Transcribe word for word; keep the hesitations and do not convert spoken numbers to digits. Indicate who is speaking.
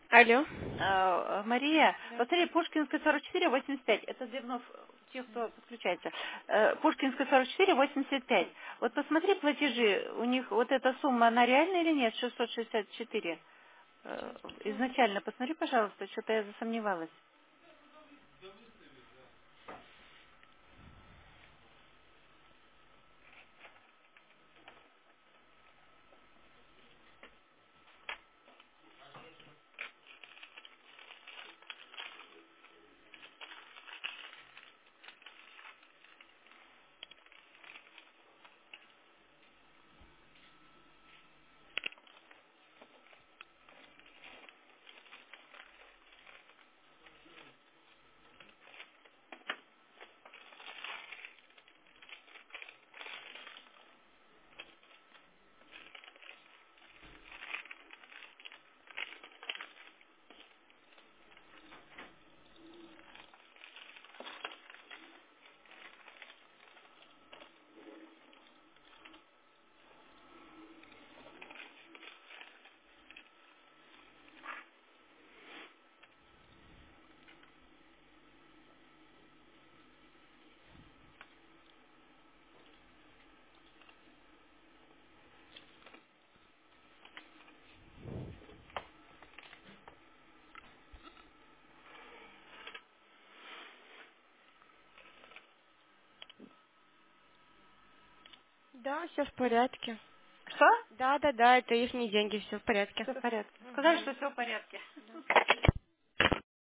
Speaker 1: Алло.
Speaker 2: Э, Мария,
Speaker 1: Да.
Speaker 2: посмотри, Пушкинская сорок четыре восемьдесят пять. Это Зевнов, те, кто подключается. Э, Пушкинская сорок четыре восемьдесят пять. Вот посмотри платежи, у них вот эта сумма, она реальная или нет? шестьсот шестьдесят четыре. Э,
Speaker 1: Сейчас посмотрим.
Speaker 2: Изначально, посмотри, пожалуйста, что-то я засомневалась.
Speaker 1: Да, все в порядке.
Speaker 2: Что?
Speaker 1: Да, да, да, это их деньги, все в порядке.
Speaker 2: Все в порядке. Сказали,
Speaker 1: Угу.
Speaker 2: что все в порядке.
Speaker 1: Да.